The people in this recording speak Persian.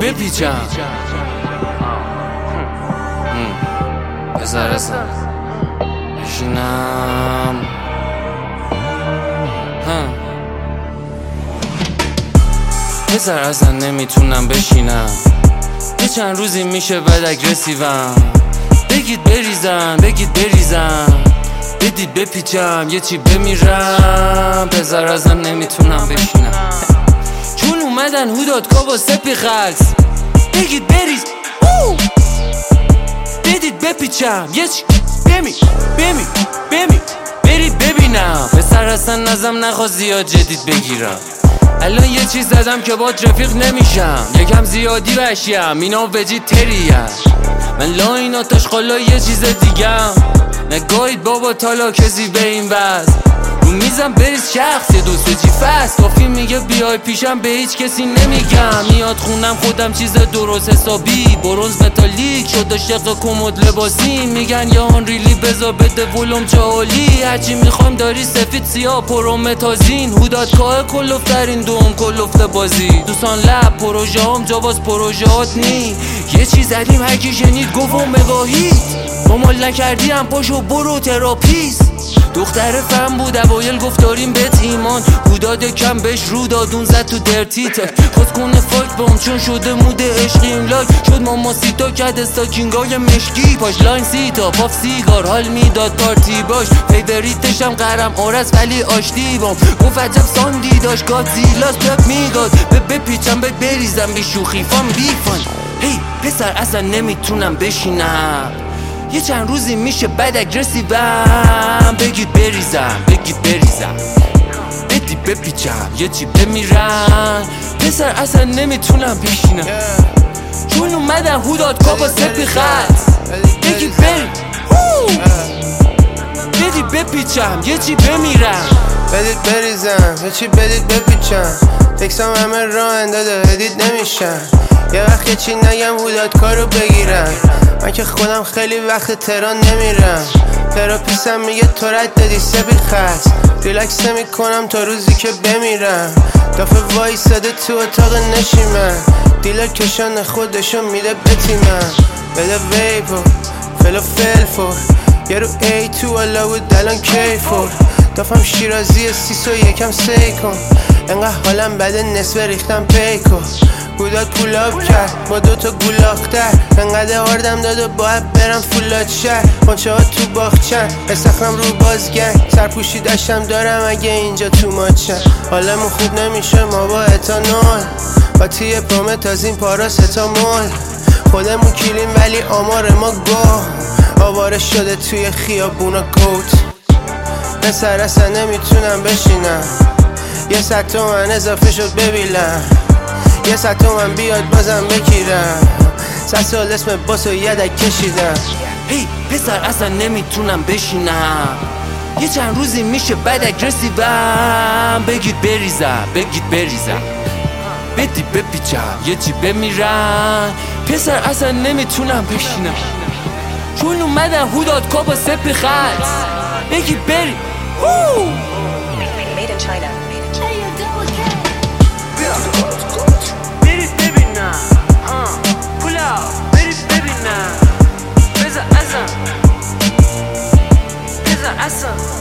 بپیچم بذار اصلا بشینم بذار اصلا نمیتونم بشینم یه چند روزی میشه بد اگرسیوم بگید بریزم بدید بپیچم یه چی بمیرم بذار ازم نمیتونم بشینم چون اومدن هودادکا با سپی خلص بگید بریز بدید بپیچم یه چی برید ببینم پسر اصلا نظم نخواست زیاد جدید بگیرم الان یه چیز زدم که با رفیق نمیشم یکم زیادی وحشیم اینا وجید تریم من لاین آتش خالا یه چیز دیگم نگاهید بابا تالا کسی به این وز رو میزم بریز شخص یه دوست چی فست کافی میگه بیای پیشم به هیچ کسی نمیگم میاد خونم خودم چیز درست حسابی برونز متالیک شده شق کمد لباسی میگن یا آن ریلی بزا بده ولوم چالی هرچی میخوایم داری سفید سیاه پرومتازین هودادکا کلوفترین دوم کلوفت بازی دوستان لب پروژه هم جاواز پروژهات نی یه چیز زدیم هرکی شنید گفت و مگاهید با مال نکردی هم پاشو برو تراپیست دختر فهم بود اوایل گفت داریم بهت ایمان بوداد کم بهش رو دادون زد تو درتیت خواست کنه فاک بام چون شده مود عشقی این لاک شد ماما سیتا کد استاکینگای مشکی پاش لاین سیتا پاف سیگار حال میداد پارتی باش فیوریتشم قرم آرس ولی آشتی بام گفت عجب ساندی داشت گادزیلاس پپ میداد بپیچم بریزم بی شوخی فان بیفان هی پسر اصلا نمیتونم بشینم یه چند روزی میشه بد اگرسیوم بگید بریزم بدید بپیچم یه چی بمیرم پسر اصلا نمیتونم بشینم چون اومدن هودادکا با سپی خط بگید بدید بپیچم یه چی بمیرم بدید بریزم یه چی بدید بپیچم تکسام همه راه انداده ادید نمیشن یه وقت یه چی نگم هودادکا رو بگیرم من که خودم خیلی وقت تهران نمیرم تراپیستم میگه تو رد دادی سپی خط ریلکس نمی کنم تا روزی که بمیرم دافه وایساده تو اتاق نشیمن دیلر کشان خودشو میده بتیمم بده ویپو فلفل یه رو ای تو والا بود الان کیفور دافم شیرازی سیسو یکم سیکن انقدر حالم بده نصف ریختم پیکو هوداد پولاب کرد با دوتا گولاختر انقدر آردم داده باید برم فولاد شهر خونچه ها تو باخچن استخرم رو بازگنگ سرپوشی داشتم دارم اگه اینجا تو ماچن حالمون خوب نمیشه ما با اتانول قاطی پرومت از این پاراستامول خودمون کلیم ولی آمار ما گو آواره شده توی خیابونا کوت پسر اصلا نمیتونم بشینم یه 100 تومن اضافه شد ببینم یه 100 تومن بیاد بازم بگیرم 100 سال اسم باسو یدک کشیدم هی پسر اصلا نمیتونم بشینم یه چند روزی میشه بد اگرسیوم بگید بریزم بدید بپیچم یه چی بمیرم پسر اصلا نمیتونم بشینم چون اومدن هودادکا با سپی خط بگید برید Made in China. برید ببینم پولا برید ببینم بذار اصلا